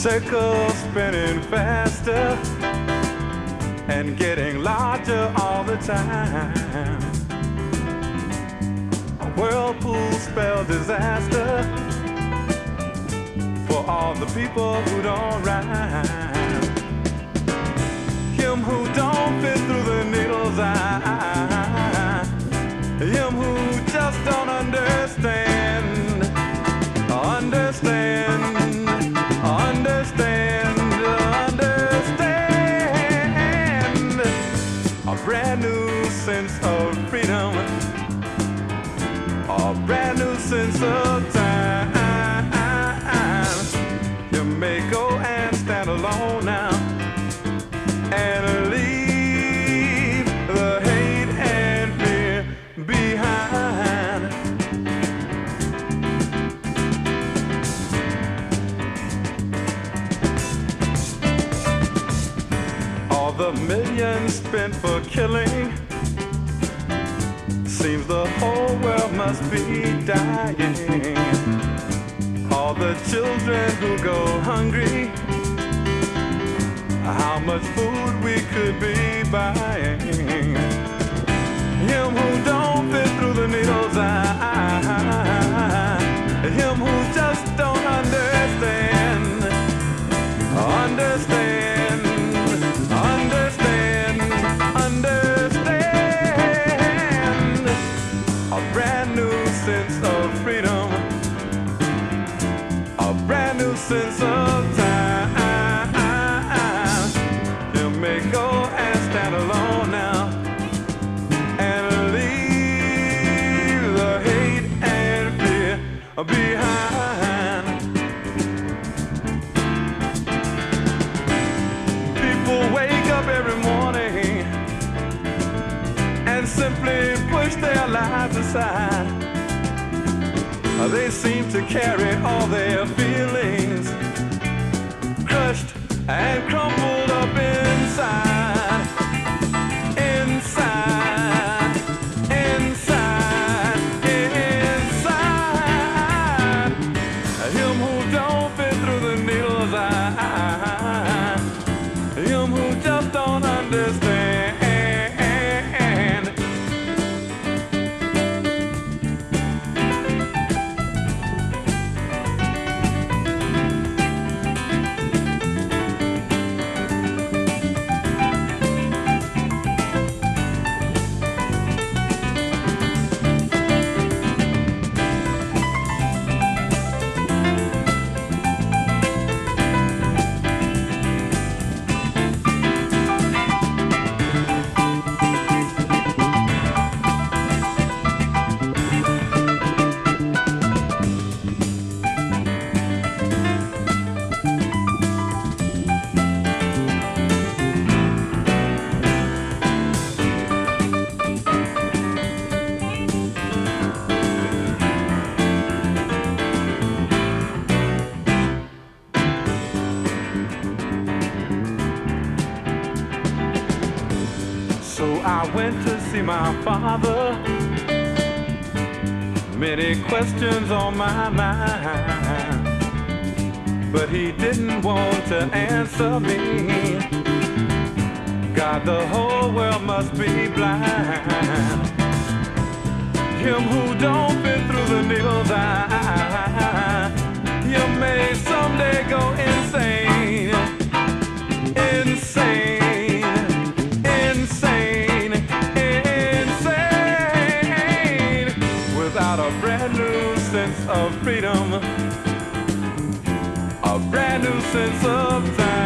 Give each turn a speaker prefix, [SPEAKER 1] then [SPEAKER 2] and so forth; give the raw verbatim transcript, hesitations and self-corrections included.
[SPEAKER 1] Circles spinning faster and getting larger all the time. A whirlpool spell disaster for all the people who don't rhyme. Him who don't fit through the needle's eye. Him who just don't understand. Understand. Understand. Understand. A brand new sense of freedom. A brand new sense of time. You may go and stand alone now and leave the hate and fear behind. All the millions spent for killing, seems the whole world must be dying. All the children who go hungry, how much food we could be buying. Him who don't fit through the needle's eye. Him who just don't understand. Understand. Understand. Understand. A brand new sense of freedom. A brand new sense of time. You may go and stand alone now and leave the hate and fear behind. People wake up every morning and simply push their lives aside. They seem to carry all their feelings crushed and crumpled up inside. Inside, inside, inside. Him who don't fit through the needle's eye. Him who just don't understand. So I went to see my father. Many questions on my mind, but he didn't want to answer me. God, the whole world must be blind. Him who don't fit through the needle's eye. You may someday go insane. Insane. A brand new sense of freedom, a brand new sense of time.